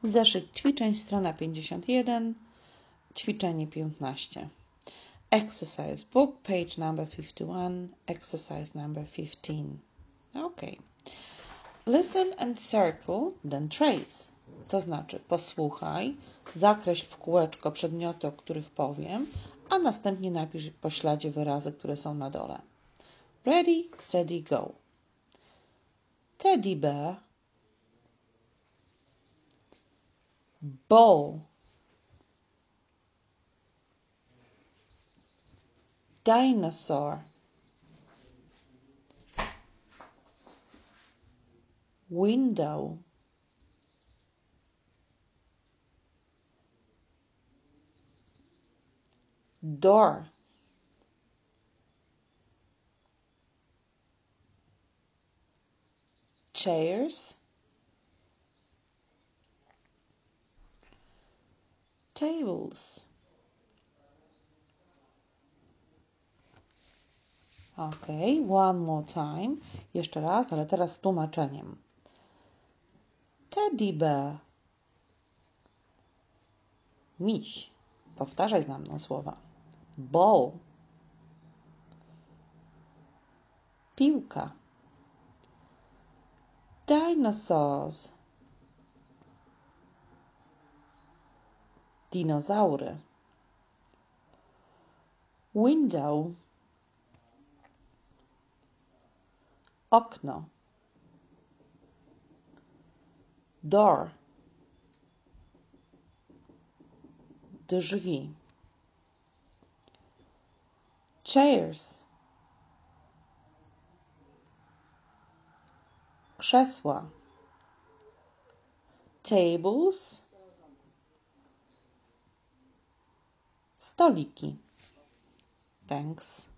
Zeszyt ćwiczeń, strona 51, ćwiczenie 15. Exercise book, page number 51, exercise number 15. Okay. Listen and circle, then trace. To znaczy posłuchaj, zakreśl w kółeczko przedmioty, o których powiem, a następnie napisz po śladzie wyrazy, które są na dole. Ready, steady, go. Teddy bear, ball, dinosaur, window, door, chairs, tables. Okay, one more time. Jeszcze raz, ale teraz z tłumaczeniem. Teddy bear. Miś. Powtarzaj za mną słowa. Ball. Piłka. Dinosaurs. Dinozaury. Window. Okno. Door. Drzwi. Chairs. Krzesła. Tables. Stoliki. Thanks.